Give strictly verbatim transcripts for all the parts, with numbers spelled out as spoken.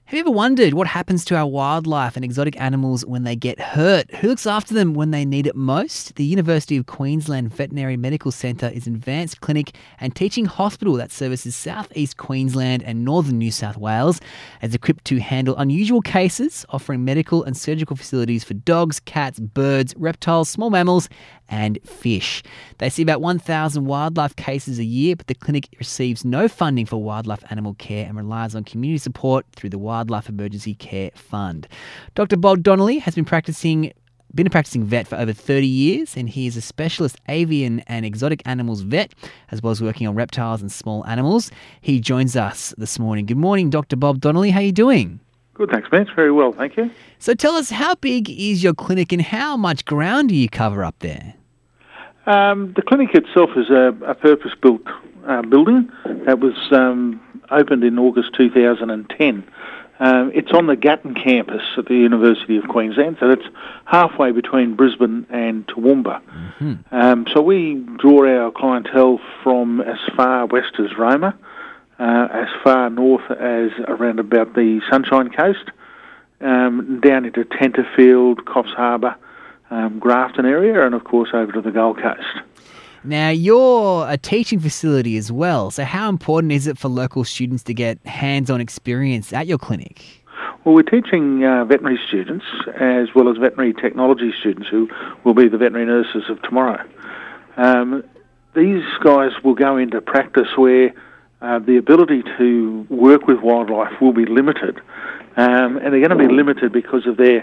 Have you ever wondered what happens to our wildlife and exotic animals when they get hurt? Who looks after them when they need it most? The University of Queensland Veterinary Medical Centre is an advanced clinic and teaching hospital that services South East Queensland and northern New South Wales. It's equipped to handle unusual cases, offering medical and surgical facilities for dogs, cats, birds, reptiles, small mammals and fish. They see about one thousand wildlife cases a year, but the clinic receives no funding for wildlife animal care and relies on community support through the Wildlife Emergency Care Fund. Doctor Bob Donnelly has been practicing been a practicing vet for over thirty years, and he is a specialist avian and exotic animals vet, as well as working on reptiles and small animals. He joins us this morning. Good morning, Doctor Bob Donnelly. How are you doing? Good, thanks, Vince. Very well, thank you. So tell us, how big is your clinic and how much ground do you cover up there? Um, the clinic itself is a, a purpose-built uh, building that was um, opened in August two thousand ten. Um, it's on the Gatton campus at the University of Queensland, so that's halfway between Brisbane and Toowoomba. Mm-hmm. Um, so we draw our clientele from as far west as Roma, uh, as far north as around about the Sunshine Coast, um, down into Tenterfield, Coffs Harbour, um, Grafton area, and of course over to the Gold Coast. Now, you're a teaching facility as well, so how important is it for local students to get hands-on experience at your clinic? Well, we're teaching uh, veterinary students as well as veterinary technology students who will be the veterinary nurses of tomorrow. Um, these guys will go into practice where uh, the ability to work with wildlife will be limited, um, and they're going to be limited because of their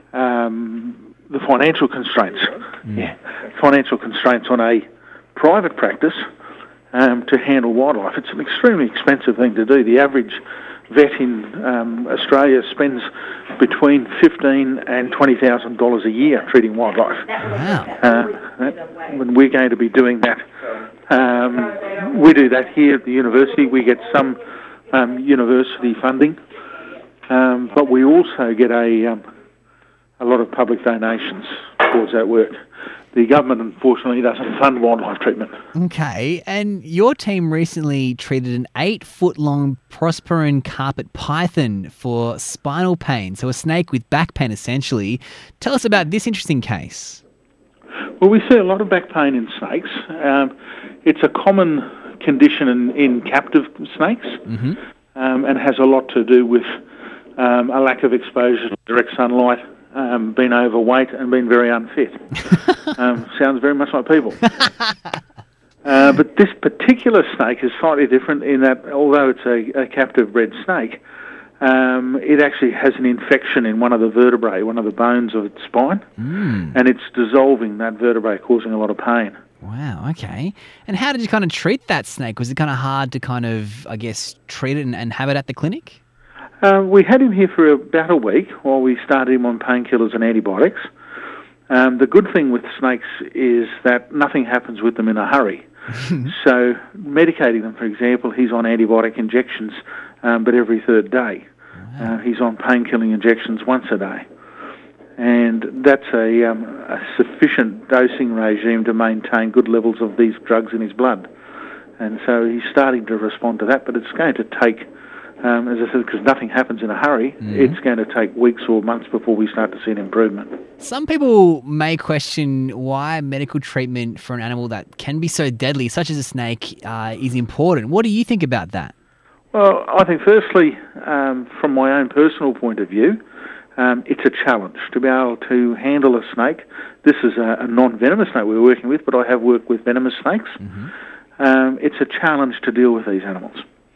um, the financial constraints. Mm. Yeah, financial constraints on a private practice um, to handle wildlife. It's an extremely expensive thing to do. The average vet in um, Australia spends between fifteen and twenty thousand dollars a year treating wildlife. Wow! Uh, that, when we're going to be doing that, um, we do that here at the university. We get some um, university funding, um, but we also get a um, a lot of public donations towards that work. The government, unfortunately, doesn't fund wildlife treatment. Okay, and your team recently treated an eight-foot-long Prosperen carpet python for spinal pain, so a snake with back pain, essentially. Tell us about this interesting case. Well, we see a lot of back pain in snakes. Um, it's a common condition in, in captive snakes, mm-hmm. um, and has a lot to do with um, a lack of exposure to direct sunlight, Um, been overweight and been very unfit. um, sounds very much like people. uh, but this particular snake is slightly different in that although it's a, a captive bred snake, um, it actually has an infection in one of the vertebrae, one of the bones of its spine, mm. and it's dissolving that vertebrae, causing a lot of pain. Wow, okay. And how did you kind of treat that snake? Was it kind of hard to kind of, I guess, treat it and, and have it at the clinic? Uh, we had him here for about a week while we started him on painkillers and antibiotics. Um, the good thing with snakes is that nothing happens with them in a hurry. So medicating them, for example, he's on antibiotic injections, um, but every third day. Wow. Uh, he's on painkilling injections once a day. And that's a, um, a sufficient dosing regime to maintain good levels of these drugs in his blood. And so he's starting to respond to that, but it's going to take... Um, as I said, because nothing happens in a hurry, mm-hmm. it's going to take weeks or months before we start to see an improvement. Some people may question why medical treatment for an animal that can be so deadly, such as a snake, uh, is important. What do you think about that? Well, I think firstly, um, from my own personal point of view, um, it's a challenge to be able to handle a snake. This is a, a non-venomous snake we're working with, but I have worked with venomous snakes. Mm-hmm. Um, it's a challenge to deal with these animals.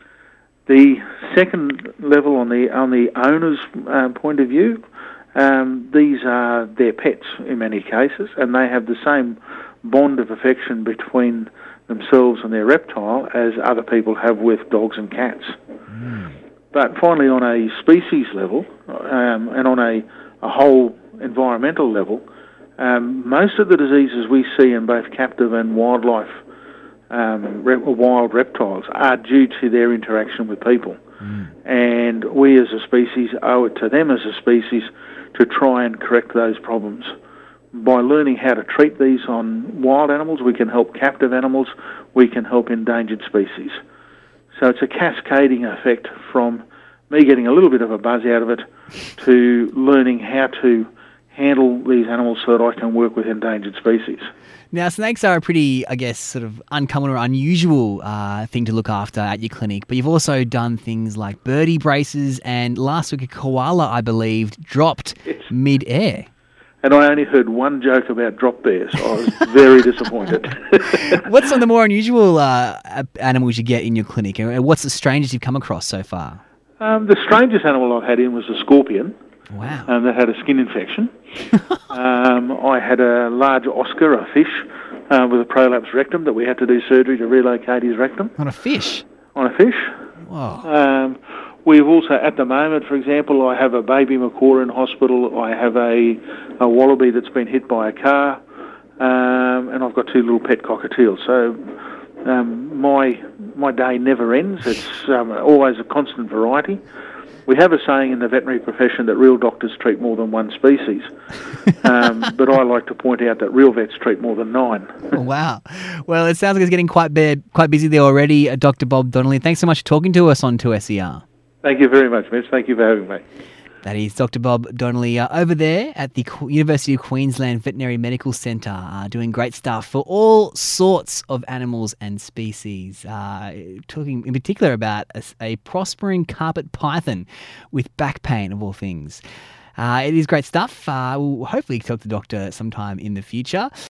The second level on the on the owner's uh, point of view, um, these are their pets in many cases, and they have the same bond of affection between themselves and their reptile as other people have with dogs and cats. Mm. But finally, on a species level um, and on a, a whole environmental level, um, most of the diseases we see in both captive and wildlife Um, rep- wild reptiles are due to their interaction with people. Mm. And we as a species owe it to them as a species to try and correct those problems. By learning how to treat these on wild animals, we can help captive animals, we can help endangered species. So it's a cascading effect from me getting a little bit of a buzz out of it to learning how to handle these animals so that I can work with endangered species. Now, snakes are a pretty, I guess, sort of uncommon or unusual uh, thing to look after at your clinic, but you've also done things like birdie braces, and last week a koala, I believe, dropped Yes. mid-air. And I only heard one joke about drop bears. I was very disappointed. What's some of the more unusual uh, animals you get in your clinic, and what's the strangest you've come across so far? Um, the strangest animal I've had in was a scorpion. Wow. Um, that had a skin infection. um, I had a large Oscar, a fish, uh, with a prolapse rectum that we had to do surgery to relocate his rectum. On a fish? On a fish. Whoa. Um, we've also, at the moment, for example, I have a baby macaw in hospital. I have a, a wallaby that's been hit by a car. Um, and I've got two little pet cockatiels. So um, my my day never ends. It's um, always a constant variety. We have a saying in the veterinary profession that real doctors treat more than one species, um, but I like to point out that real vets treat more than nine. Oh, wow. Well, it sounds like it's getting quite bad, quite busy there already. Uh, Doctor Bob Donnelly, thanks so much for talking to us on two S E R. Thank you very much, Mitch. Thank you for having me. That is Doctor Bob Donnelly uh, over there at the Qu- University of Queensland Veterinary Medical Centre, uh, doing great stuff for all sorts of animals and species. Uh, talking in particular about a, a prospering carpet python with back pain, of all things. Uh, it is great stuff. Uh, we'll hopefully talk to the doctor sometime in the future.